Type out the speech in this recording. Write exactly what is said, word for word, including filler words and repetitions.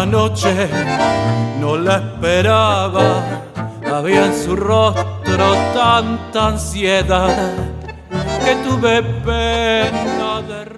noche no la esperaba, había en su rostro tanta ansiedad que tuve pena de